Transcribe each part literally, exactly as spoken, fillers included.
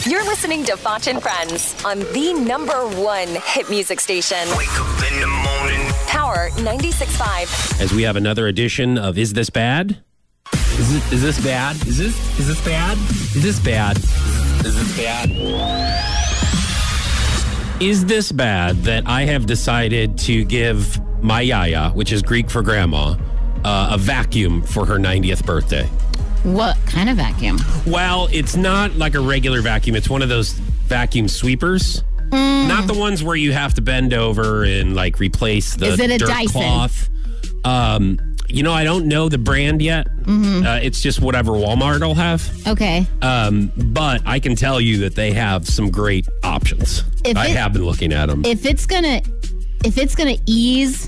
You're listening to Foch and Friends on the number one hit music station. Wake up in the morning. Power ninety-six point five. As we have another edition of Is This Bad? Is this, is this bad? Is this is this bad? Is this bad? Is this bad? Is this bad that I have decided to give my Yaya, which is Greek for grandma, uh, a vacuum for her ninetieth birthday? What kind of vacuum? Well, it's not like a regular vacuum. It's one of those vacuum sweepers. Mm. Not the ones where you have to bend over and like replace the Is it a dirt Dyson? cloth. Um, you know, I don't know the brand yet. Mm-hmm. Uh, it's just whatever Walmart will have. Okay. Um, but I can tell you that they have some great options. If I it, have been looking at them. If it's gonna, if it's gonna ease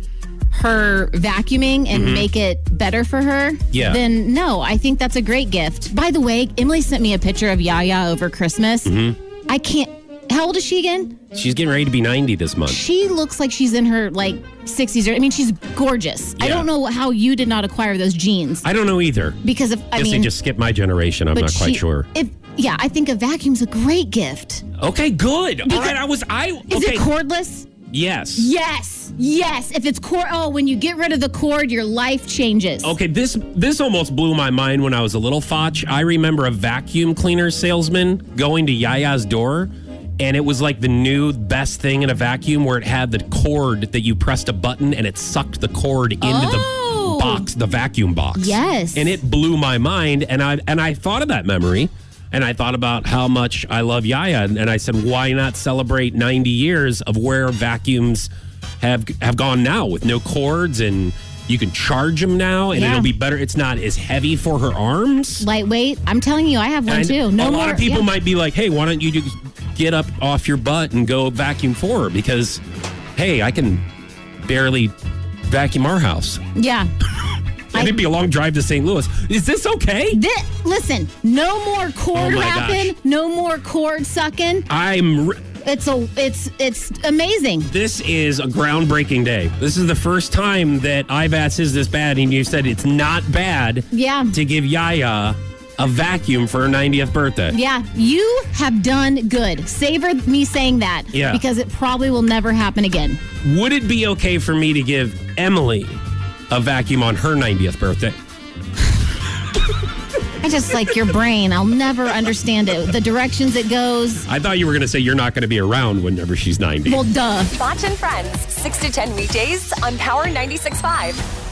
her vacuuming and mm-hmm. make it better for her, yeah. then no, I think that's a great gift. By the way, Emily sent me a picture of Yaya over Christmas. Mm-hmm. I can't. How old is she again? She's getting ready to be ninety this month. She looks like she's in her like sixties. Or, I mean, she's gorgeous. Yeah. I don't know how you did not acquire those genes. I don't know either. Because of, I guess mean, they just skipped my generation. I'm not she, quite sure. If yeah, I think a vacuum's a great gift. Okay, good. Because, All right, I was I. Is okay. it cordless? Yes. Yes. Yes. If it's cord, oh, when you get rid of the cord, your life changes. Okay, this this almost blew my mind when I was a little Foch. I remember a vacuum cleaner salesman going to Yaya's door, and it was like the new best thing in a vacuum where it had the cord that you pressed a button and it sucked the cord into oh. the box, the vacuum box. Yes. And it blew my mind, and I and I thought of that memory. And I thought about how much I love Yaya. And I said, why not celebrate ninety years of where vacuums have have gone now with no cords, and you can charge them now, and yeah. it'll be better. It's not as heavy for her arms. Lightweight. I'm telling you, I have one and too. No a more. lot of people yeah. might be like, hey, why don't you just get up off your butt and go vacuum for her? Because, hey, I can barely vacuum our house. Yeah. And it'd be a long drive to Saint Louis. Is this okay? This, listen, no more cord oh wrapping, gosh. no more cord sucking. I'm... Re- It's a, it's, it's amazing. This is a groundbreaking day. This is the first time that I've asked, is this bad? And you said it's not bad yeah. to give Yaya a vacuum for her ninetieth birthday. Yeah, you have done good. Savor me saying that. Yeah. Because it probably will never happen again. Would it be okay for me to give Emily a vacuum on her ninetieth birthday? I just like your brain. I'll never understand it. The directions it goes. I thought you were going to say you're not going to be around whenever she's ninety. Well, duh. Foch and Friends, six to ten weekdays on Power ninety-six point five.